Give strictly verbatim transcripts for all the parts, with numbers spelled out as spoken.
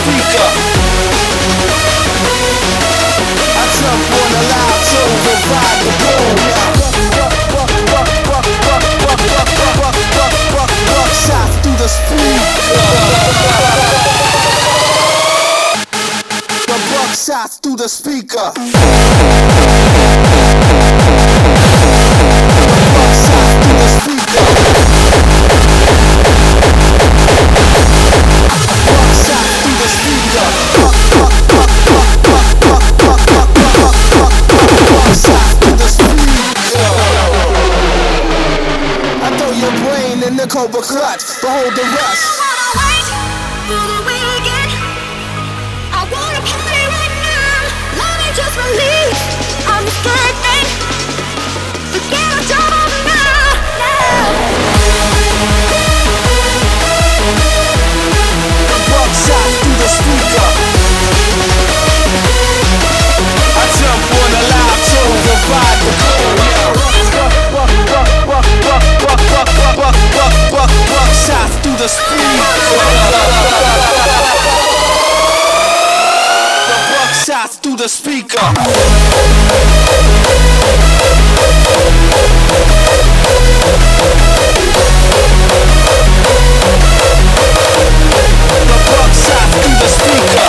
speaker. I jump on the loud tune, revive the boom. Buckshots through the speaker. The buckshots through the speaker. Buckshots through the speaker. Buckshots through the speaker. Buckshots through the speaker. I throw your brain in the Cobra clutch, but hold the rush. I wanna wait for the weekend. I wanna party right now. Let me just release. I'm scared. Forget a job now, now. The buckshots through the speaker. I jump on the loud tune, revive the boom. Buckshots through the speaker. The buckshots through the speaker. The buckshot through the speaker.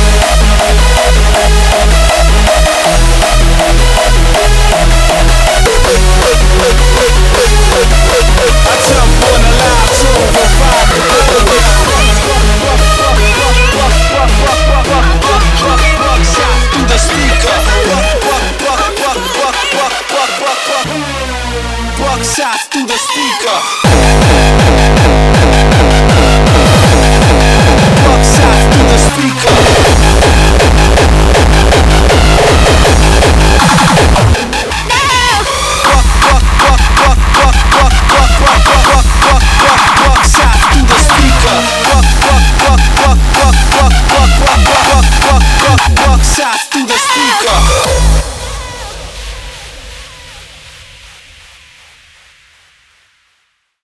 I jump on the loud tune, revive the boom. Buckshot through the speaker. Buckshots through the speaker. Buckshots through the speaker.